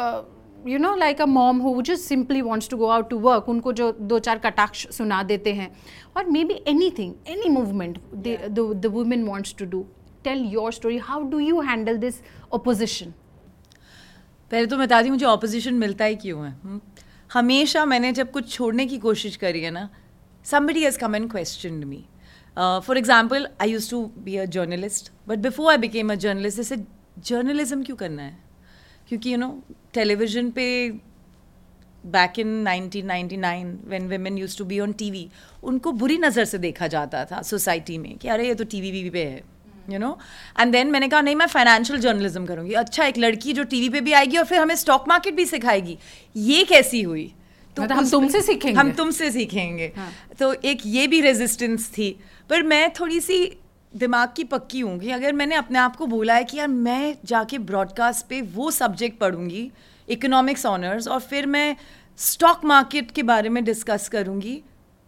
you know like a mom who just simply wants to go out to work, उनको जो दो चार कटाक्ष सुना देते हैं, और maybe anything, any movement the women wants to do. Tell your story. How do you handle this opposition? पहले तो बता दी मुझे ऑपोजिशन मिलता ही क्यों है. हुँ? हमेशा मैंने जब कुछ छोड़ने की कोशिश करी है ना, somebody has come and questioned me. Uh, for example, I used to be a journalist, but before I became a journalist, I said, journalism क्यों करना है? क्योंकि you know, television पे back in nineteen ninety nine when women used to be on T V, उनको बुरी नज़र से देखा जाता था सोसाइटी में कि अरे ये तो टीवी वीवी पे है, यू नो. एंड देन मैंने कहा नहीं, मैं फाइनेंशियल जर्नलिज्म करूँगी. अच्छा, एक लड़की जो टीवी पे भी आएगी और फिर हमें स्टॉक मार्केट भी सिखाएगी, ये कैसी हुई? तो मतलब हम तुमसे सीखेंगे हम तुमसे सीखेंगे हाँ. तो एक ये भी रेजिस्टेंस थी. पर मैं थोड़ी सी दिमाग की पक्की हूँ कि अगर मैंने अपने आप को बोला है कि यार मैं जाके ब्रॉडकास्ट पे वो सब्जेक्ट पढ़ूंगी, इकोनॉमिक्स ऑनर्स, और फिर मैं स्टॉक मार्केट के बारे में डिस्कस करूँगी,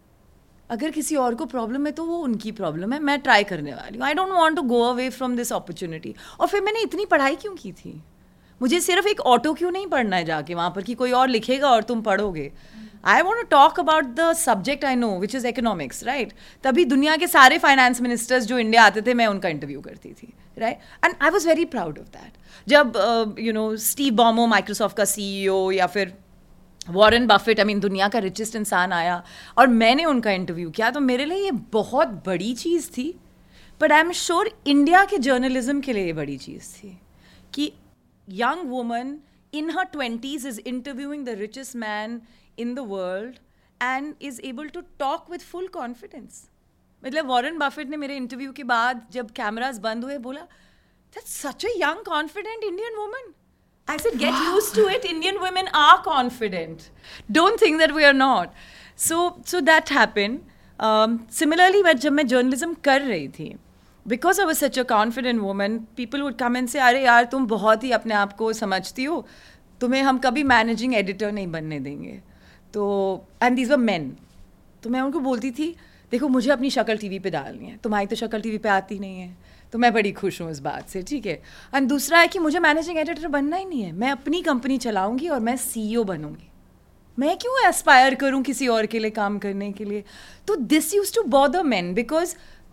अगर किसी और को प्रॉब्लम है तो वो उनकी प्रॉब्लम है, मैं ट्राई करने वाली हूँ. I don't want to go away from this opportunity. और फिर मैंने इतनी पढ़ाई क्यों की थी? मुझे सिर्फ एक ऑटो क्यों नहीं पढ़ना है जाके वहाँ पर कि कोई और लिखेगा और तुम पढ़ोगे. I want to talk about the subject I know which is economics, right. तभी दुनिया के सारे फाइनेंस मिनिस्टर्स जो इंडिया आते थे, मैं उनका इंटरव्यू करती थी, right. And I was very proud of that. जब you know Steve Ballmer Microsoft का सी ई ओ या फिर वॉरेन बफेट, आई मीन दुनिया का रिचेस्ट इंसान आया और मैंने उनका इंटरव्यू किया, तो मेरे लिए ये बहुत बड़ी चीज़ थी. But I am sure India के जर्नलिज्म के लिए ये बड़ी चीज़ थी कि young woman in her twenties is interviewing the richest man in the world and is able to talk with full confidence. मतलब वॉरेन बफेट ने मेरे इंटरव्यू के बाद जब कैमरास बंद हुए बोला, that's such a young confident Indian woman. I said, get used to it. Indian women are confident. Don't think that we are not. So so that happened. Um, similarly, जब मैं जर्नलिज्म कर रही थी, because I was such a confident woman, people would come and say, अरे यार तुम बहुत ही अपने आप को समझती हो, तुम्हें हम कभी मैनेजिंग एडिटर नहीं बनने देंगे. तो एंड दीज वर मेन. तो मैं उनको बोलती थी, देखो मुझे अपनी शक्ल टीवी पे डालनी है, तुम्हारी तो शक्ल टीवी पे आती नहीं है. तो मैं बड़ी खुश हूँ इस बात से, ठीक है. एंड दूसरा है कि मुझे मैनेजिंग एडिटर बनना ही नहीं है, मैं अपनी कंपनी चलाऊँगी और मैं सी ई ओ बनूँगी. मैं क्यों एस्पायर करूँ किसी और के लिए काम करने के लिए? तो this use to bother men because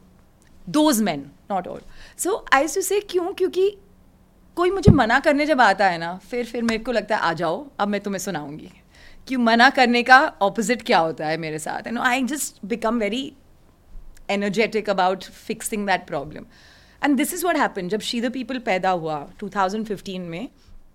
those men, not all. So I used to say क्यों? क्योंकि कोई मुझे मना करने जब आता है ना, फिर फिर मेरे को लगता है आ जाओ, अब मैं तुम्हें सुनाऊंगी कि मना करने का ऑपोजिट क्या होता है मेरे साथ. And I just become very energetic about fixing that problem. And this is what happened. जब शी द पीपल पैदा हुआ टू थाउजेंड फिफ्टीन में,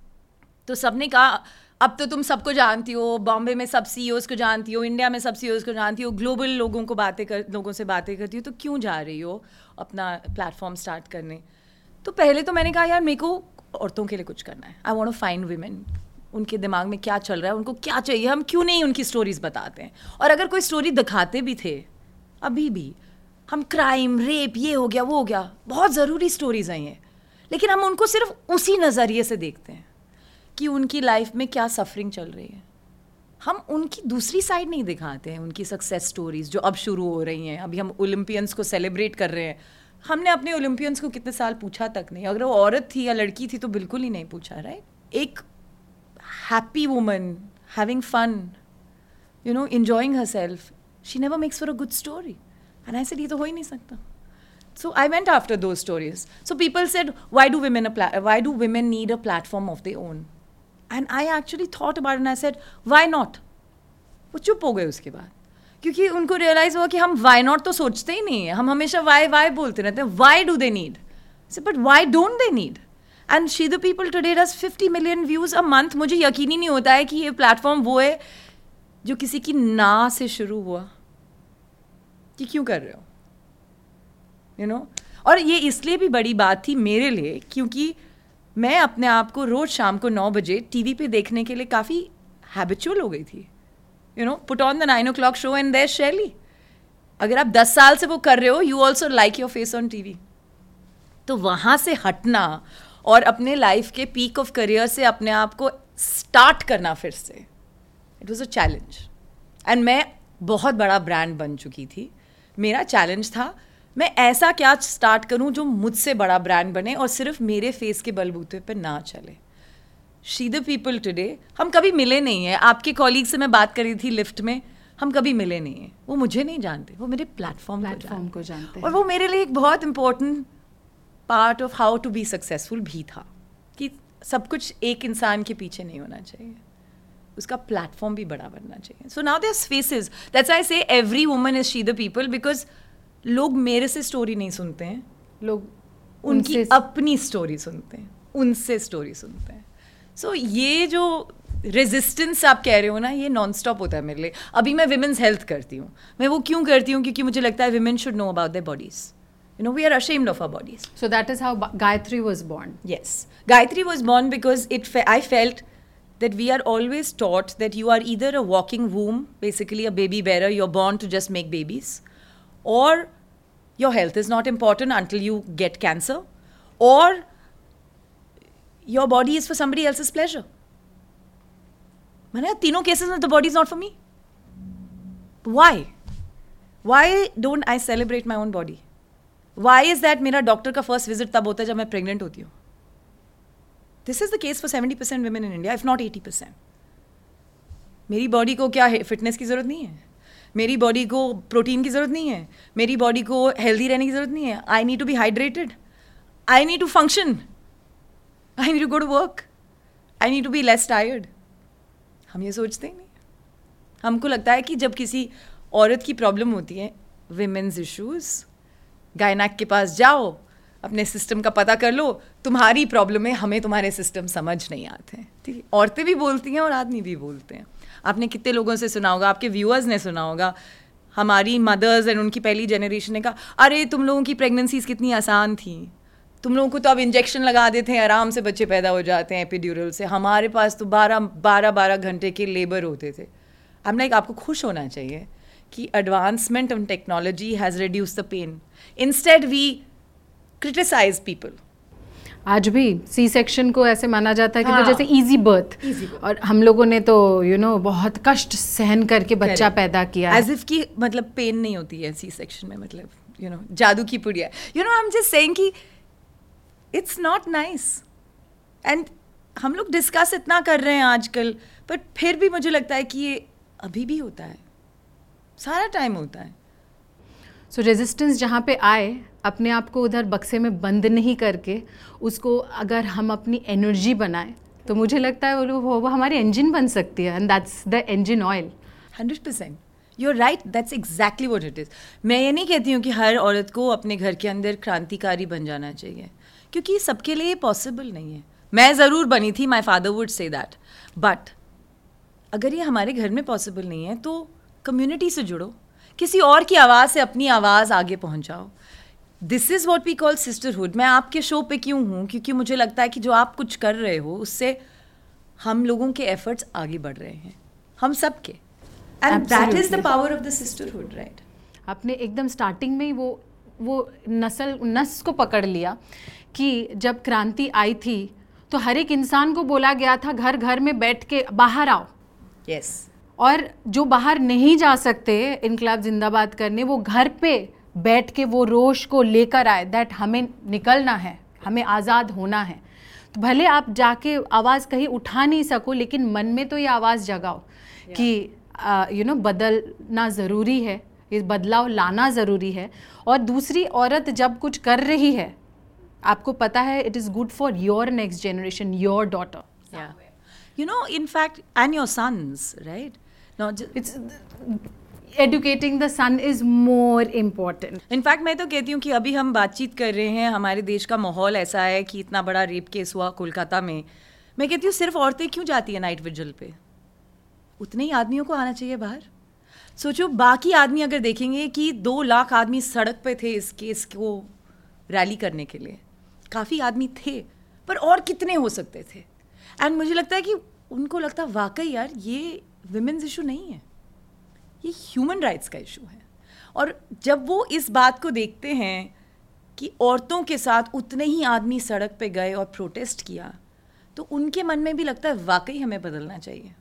तो सबने कहा अब तो तुम सबको जानती हो, बॉम्बे में सब सी ई ओज़ को जानती हो, इंडिया में सब सी ई ओज़ को जानती हो, ग्लोबल लोगों को बातें कर लोगों से बातें करती हो, तो क्यों जा रही हो अपना प्लेटफॉर्म स्टार्ट करने? तो पहले तो मैंने कहा यार मेरे को औरतों के लिए कुछ करना है. I want to find women, उनके दिमाग में क्या चल रहा है, उनको क्या चाहिए, हम क्यों नहीं उनकी स्टोरीज बताते हैं. और अगर कोई स्टोरी दिखाते भी थे, अभी भी हम क्राइम, रेप, ये हो गया वो हो गया, बहुत ज़रूरी स्टोरीज आई हैं, लेकिन हम उनको सिर्फ उसी नज़रिए से देखते हैं कि उनकी लाइफ में क्या सफरिंग चल रही है. हम उनकी दूसरी साइड नहीं दिखाते हैं, उनकी सक्सेस स्टोरीज जो अब शुरू हो रही हैं. अभी हम ओलंपियंस को सेलिब्रेट कर रहे हैं. हमने अपने ओलंपियंस को कितने साल पूछा तक नहीं. अगर वो औरत थी या लड़की थी तो बिल्कुल ही नहीं पूछा, राइट. एक happy woman having fun, you know, enjoying herself, she never makes for a good story. And I said ये तो हो ही नहीं सकता. So I went after those stories. So people said, why do women a pla- why do women need a platform of their own? And I actually thought about it and I said, why not? वो चुप हो गए उसके बाद, क्योंकि उनको रियलाइज हुआ कि हम why not तो सोचते ही नहीं है. हम हमेशा why why बोलते रहते हैं. Why do they need? I said, but why don't they need? And She the People today does fifty million views a month. मुझे यकीन ही नहीं होता है कि ये प्लेटफॉर्म वो है जो किसी की ना से शुरू हुआ. कि क्यों कर रहे हो, यू नो. और ये इसलिए भी बड़ी बात थी मेरे लिए क्योंकि मैं अपने आप को रोज़ शाम को नौ बजे टीवी पे देखने के लिए काफ़ी हैबिचुअल हो गई थी. You know, put on the nine o'clock show and there शैली. अगर आप दस साल से वो कर रहे हो, you also like your face on TV. तो वहाँ से हटना और अपने लाइफ के पीक ऑफ करियर से अपने आप को स्टार्ट करना फिर से, it was a challenge. And मैं बहुत बड़ा ब्रांड बन चुकी थी. मेरा चैलेंज था मैं ऐसा क्या स्टार्ट करूं जो मुझसे बड़ा ब्रांड बने और सिर्फ मेरे फेस के बलबूते पे ना चले. शी द पीपल टुडे, हम कभी मिले नहीं हैं. आपके कॉलीग से मैं बात कर रही थी लिफ्ट में, हम कभी मिले नहीं हैं. वो मुझे नहीं जानते, वो मेरे प्लेटफॉर्म प्लेटफॉर्म को जानते हैं. और वो मेरे लिए एक बहुत important part of how to be successful भी था कि सब कुछ एक इंसान के पीछे नहीं होना चाहिए, उसका प्लेटफॉर्म भी बड़ा बनना चाहिए. So now there spaces, that's I say every woman is She the People, because लोग मेरे से स्टोरी नहीं सुनते हैं, लोग उनकी अपनी स्टोरी सुनते हैं, उनसे स्टोरी सुनते हैं. सो so, ये जो रेजिस्टेंस आप कह रहे हो ना, ये नॉन स्टॉप होता है मेरे लिए. अभी मैं विमेंस हेल्थ करती हूँ. मैं वो क्यों करती हूँ? क्योंकि मुझे लगता है women should know about their bodies. You know, we are ashamed of our bodies. So that is how Ba- Gayatri was born. Yes. Gayatri was born because it fe- I felt that we are always taught that you are either a walking womb, basically a baby bearer, you're born to just make babies, or your health is not important until you get cancer, or your body is for somebody else's pleasure. मैंने तीनों cases में the body is not for me. Why? Why don't I celebrate my own body? Why is that मेरा डॉक्टर का फर्स्ट विजिट तब होता है जब मैं प्रेग्नेंट होती हूँ? This is the case for seventy percent women in India, if not eighty percent. मेरी बॉडी को क्या है, फिटनेस की ज़रूरत नहीं है. मेरी बॉडी को प्रोटीन की ज़रूरत नहीं है. मेरी बॉडी को हेल्दी रहने की ज़रूरत नहीं है. I need to be hydrated. I need to function. I need to go to work. I need to be less tired. हम ये सोचते ही नहीं. हमको लगता है कि जब किसी औरत की प्रॉब्लम होती है, विमेंस इश्यूज़, गायनाक के पास जाओ, अपने सिस्टम का पता कर लो. तुम्हारी प्रॉब्लम है, हमें तुम्हारे सिस्टम समझ नहीं आते हैं. ठीक है, औरतें भी बोलती हैं और आदमी भी बोलते हैं. आपने कितने लोगों से सुना होगा, आपके व्यूअर्स ने सुना होगा, हमारी मदर्स एंड उनकी पहली जनरेशन ने कहा, अरे तुम लोगों की प्रेगनेंसीज कितनी आसान थी, तुम लोगों को तो अब इंजेक्शन लगा देते हैं, आराम से बच्चे पैदा हो जाते हैं एपिड्यूरल से. हमारे पास तो बारह बारह बारह घंटे के लेबर होते थे. अब ना, एक आपको खुश होना चाहिए कि advancement on technology has reduce the pain. Instead we criticise people. आज भी सी सेक्शन को ऐसे माना जाता है कि हाँ, तो जैसे इजी बर्थ, birth. और हम लोगों ने तो यू you नो know, बहुत कष्ट सहन करके बच्चा Correct. पैदा किया. एज इफ की मतलब पेन नहीं होती है सी सेक्शन में, मतलब यू नो जादू की पुड़िया. You know I am just saying कि इट्स नॉट नाइस. एंड हम लोग डिस्कस इतना कर रहे हैं आजकल, बट फिर भी मुझे लगता है कि ये अभी भी होता है, सारा टाइम होता है. सो रेजिस्टेंस जहाँ पे आए, अपने आप को उधर बक्से में बंद नहीं करके उसको अगर हम अपनी एनर्जी बनाएं, तो मुझे लगता है वो वो, वो हमारी इंजन बन सकती है. And that's the engine oil. Hundred percent you are right. That's exactly what it is. मैं ये नहीं कहती हूँ कि हर औरत को अपने घर के अंदर क्रांतिकारी बन जाना चाहिए, क्योंकि सबके लिए पॉसिबल नहीं है. मैं ज़रूर बनी थी, my father would say that. But अगर ये हमारे घर में पॉसिबल नहीं है, तो कम्युनिटी से जुड़ो, किसी और की आवाज़ से अपनी आवाज़ आगे पहुंचाओ. This is what we call sisterhood. मैं आपके शो पे क्यों हूँ? क्योंकि मुझे लगता है कि जो आप कुछ कर रहे हो, उससे हम लोगों के एफर्ट्स आगे बढ़ रहे हैं, हम सब के. And that is the power of the sisterhood, right. आपने एकदम स्टार्टिंग में ही वो वो नस्ल नस को पकड़ लिया कि जब क्रांति आई थी तो हर एक इंसान को बोला गया था घर घर में बैठ के बाहर आओ. यस. और जो बाहर नहीं जा सकते इनकलाब जिंदाबाद करने, वो घर पे बैठ के वो रोष को लेकर आए दैट हमें निकलना है, हमें आज़ाद होना है. तो भले आप जाके आवाज़ कहीं उठा नहीं सको, लेकिन मन में तो ये आवाज़ जगाओ yeah. कि यू नो बदलना ज़रूरी है, ये बदलाव लाना ज़रूरी है. और दूसरी औरत जब कुछ कर रही है, आपको पता है it is good for your next generation, your daughter. You know, in fact, and your sons, right? Not just, It's educating the son is more important. In fact, मैं तो कहती हूँ कि अभी हम बातचीत कर रहे हैं, हमारे देश का माहौल ऐसा है कि इतना बड़ा रेप केस हुआ कोलकाता में. मैं कहती हूँ सिर्फ औरतें क्यों जाती है नाइट विजिल पे? उतने ही आदमियों को आना चाहिए बाहर. सोचो, बाकी आदमी अगर देखेंगे कि दो लाख आदमी सड़क पे थे इस केस को रैली करने के लिए, काफ़ी आदमी थे, पर और कितने हो सकते थे. एंड मुझे लगता है कि उनको लगता है वाकई यार ये विमेंस इशू नहीं है, ये ह्यूमन राइट्स का इशू है. और जब वो इस बात को देखते हैं कि औरतों के साथ उतने ही आदमी सड़क पे गए और प्रोटेस्ट किया, तो उनके मन में भी लगता है वाकई हमें बदलना चाहिए.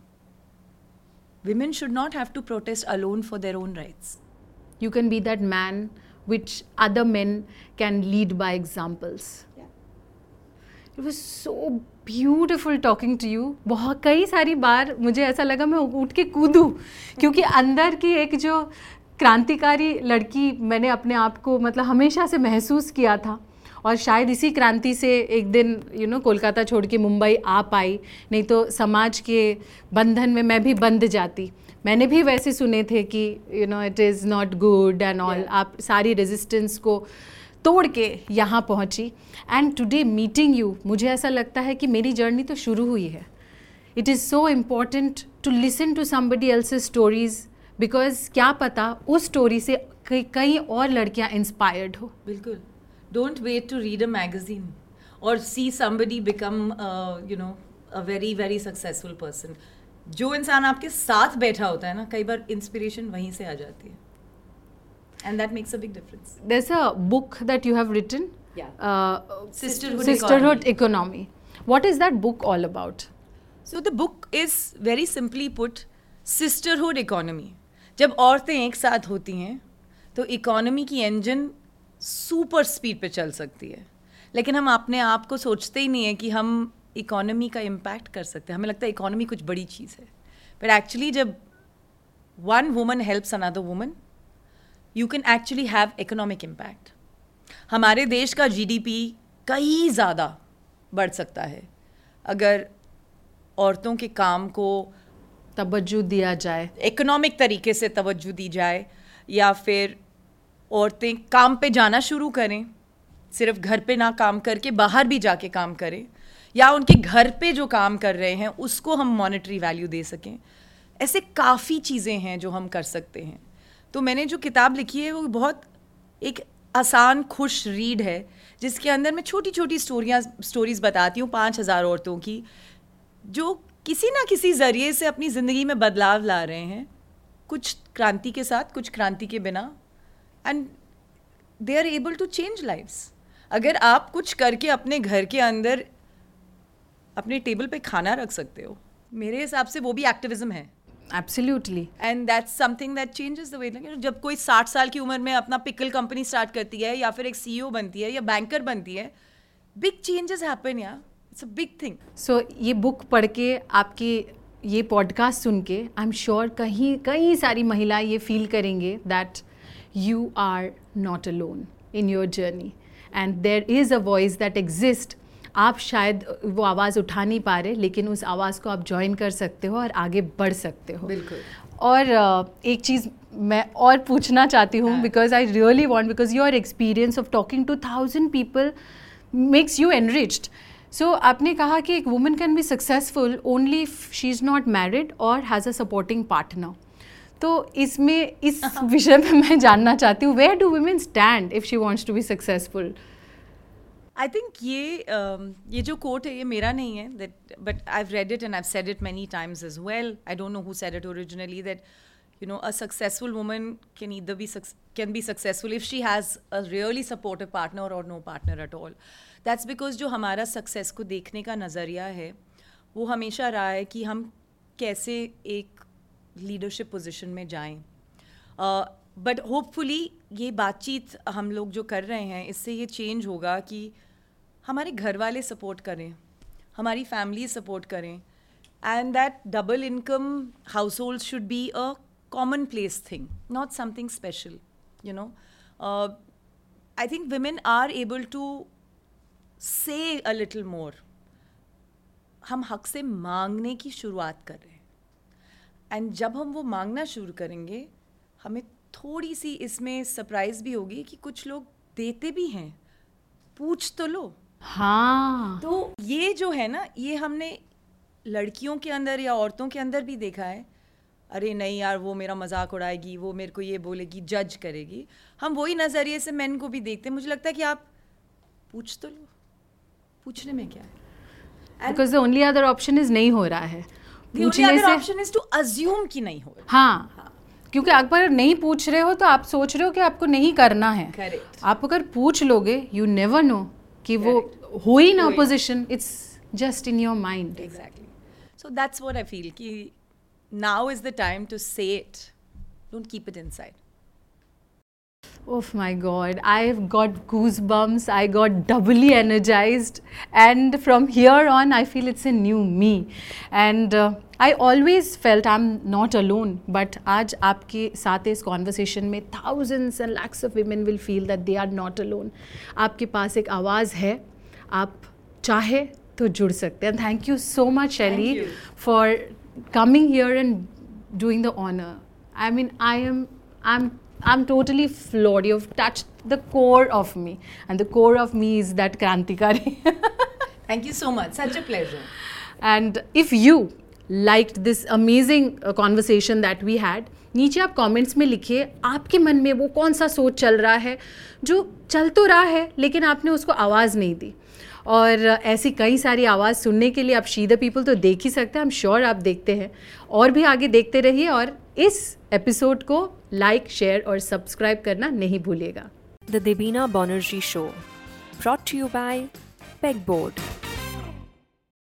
Women should not have to protest alone for their own rights. You can be that man which other men can lead by examples. Yeah. It was so beautiful talking to you. बहुत कई सारी बार मुझे ऐसा लगा मैं उठ के कूदूं, क्योंकि अंदर की एक जो क्रांतिकारी लड़की मैंने अपने आप को मतलब हमेशा से महसूस किया था. और शायद इसी क्रांति से एक दिन यू नो कोलकाता छोड़ के मुंबई आ पाई, नहीं तो समाज के बंधन में मैं भी बंध जाती. मैंने भी वैसे सुने थे कि you know it is not good and all. आप सारी रेजिस्टेंस को तोड़ के यहाँ पहुँची. एंड टुडे मीटिंग यू, मुझे ऐसा लगता है कि मेरी जर्नी तो शुरू हुई है. it is so important to listen to somebody else's stories, because क्या पता उस story से कई कई और लड़कियाँ inspired हो. बिल्कुल. Don't wait to read a magazine or see somebody become uh, you know a very very successful person. जो इंसान आपके साथ बैठा होता है ना, कई बार inspiration वहीं से आ जाती है. And that makes a big difference. There's a book that you have written. Yeah. Uh, Sisterhood, Sisterhood Economy. Economy. What is that book all about? So the book is very simply put sisterhood economy. जब औरतें एक साथ होती हैं तो इकोनॉमी की इंजन सुपर स्पीड पे चल सकती है, लेकिन हम अपने आप को सोचते ही नहीं है कि हम इकोनॉमी का इम्पैक्ट कर सकते हैं. हमें लगता है इकोनॉमी कुछ बड़ी चीज़ है, बट एक्चुअली जब one woman helps another woman, you can actually have economic impact. हमारे देश का जीडीपी कई ज़्यादा बढ़ सकता है अगर औरतों के काम को तवज्जो दिया जाए, इकोनॉमिक तरीके से तवज्जो दी जाए, या फिर औरतें काम पे जाना शुरू करें, सिर्फ घर पे ना काम करके बाहर भी जाके काम करें, या उनके घर पे जो काम कर रहे हैं उसको हम मॉनेटरी वैल्यू दे सकें. ऐसे काफ़ी चीज़ें हैं जो हम कर सकते हैं. तो मैंने जो किताब लिखी है वो बहुत एक आसान खुश रीड है, जिसके अंदर मैं छोटी छोटी स्टोरियाँ स्टोरीज़ बताती हूँ पाँच हज़ार औरतों की, जो किसी ना किसी ज़रिए से अपनी ज़िंदगी में बदलाव ला रहे हैं, कुछ क्रांति के साथ, कुछ क्रांति के बिना, and they are able to change lives. अगर आप कुछ करके अपने घर के अंदर अपने टेबल पे खाना रख सकते हो, मेरे हिसाब से वो भी एक्टिविज्म है. Absolutely. And that's something that changes the way. जब कोई साठ साल की उम्र में अपना पिकल कंपनी स्टार्ट करती है, या फिर एक सीईओ बनती है, या बैंकर बनती है, बिग चेंजेस हैपन. या it's a big thing. So ये बुक पढ़ के, आपके ये पॉडकास्ट सुन के, आई एम श्योर कहीं कई सारी महिलाएं ये फील करेंगे that you are not alone in your journey and there is a voice that exist. आप शायद वो आवाज़ उठा नहीं पा रहे, लेकिन उस आवाज़ को आप ज्वाइन कर सकते हो और आगे बढ़ सकते हो. बिल्कुल. और uh, एक चीज़ मैं और पूछना चाहती हूँ, because I really want, because your experience of talking to thousand people makes you enriched. So आपने कहा कि एक woman can be successful only if she is not married और हैज़ अ सपोर्टिंग पार्टनर. तो इसमें इस विषय में मैं जानना चाहती हूँ, where do women stand if she wants to be successful? I think ये um, ये जो कोट है ये मेरा नहीं है, that but I have read it and I have said it many times as well. I don't know who said it originally, that you know a successful woman can either be can be successful if she has a really supportive partner or no partner at all. That's because जो हमारा सक्सेस को देखने का नज़रिया है वो हमेशा रहा है कि हम कैसे एक लीडरशिप पोजीशन में जाएं. बट होपफुली ये बातचीत हम लोग जो कर रहे हैं इससे ये चेंज होगा कि हमारे घर वाले सपोर्ट करें, हमारी फैमिली सपोर्ट करें, and that double income household should be a commonplace thing, not something special, you know. Uh, I think women are able to say a little more. हम हक से मांगने की शुरुआत कर रहे हैं, एंड जब हम वो मांगना शुरू करेंगे हमें थोड़ी सी इसमें सरप्राइज भी होगी कि कुछ लोग देते भी हैं. पूछ तो लो. हाँ. तो ये जो है ना, ये हमने लड़कियों के अंदर या औरतों के अंदर भी देखा है. अरे नहीं यार, वो मेरा मजाक उड़ाएगी, वो मेरे को ये बोलेगी, जज करेगी. हम वही नज़रिए से मेन को भी देखते हैं. मुझे लगता है कि आप पूछ तो लो, पूछने में क्या है. Because the only other option is नहीं हो रहा है. पूछने से ऑप्शन इज टू अज्यूम कि नहीं हो रहा. हाँ, हाँ. क्योंकि आप अगर नहीं पूछ रहे हो तो आप सोच रहे हो कि आपको नहीं करना है. Correct. आप अगर पूछ लोगे, यू नेवर नो कि वो हो ही ना position. It's just in your mind. Exactly. So that's what I feel कि now is the time to say it. Don't keep it inside. Oh my God, I've got goosebumps. I got doubly energized, and from here on I feel it's a new me. And uh, I always felt I'm not alone, but आज आपके साथ इस conversation में thousands and lakhs of women will feel that they are not alone. आपके पास एक आवाज़ है, आप चाहे तो जुड़ सकते हैं. And thank you so much, Shelly, for coming here and doing the honor. I mean, I am, I'm, I'm totally floored. You've touched the core of me, and the core of me is that Krantikari. Thank you so much. Such a pleasure. And if you liked this amazing uh, conversation that we had, नीचे आप कमेंट्स में लिखिए आपके मन में वो कौन सा सोच चल रहा है जो चल तो रहा है लेकिन आपने उसको आवाज़ नहीं दी. और ऐसी कई सारी आवाज़ सुनने के लिए आप शी द पीपल तो देख ही सकते हैं. आई एम श्योर आप देखते हैं और भी आगे देखते रहिए और इस एपिसोड को लाइक, शेयर और सब्सक्राइब करना नहीं भूलिएगा. The Debina Banerjee Show, brought to you by Pegboard.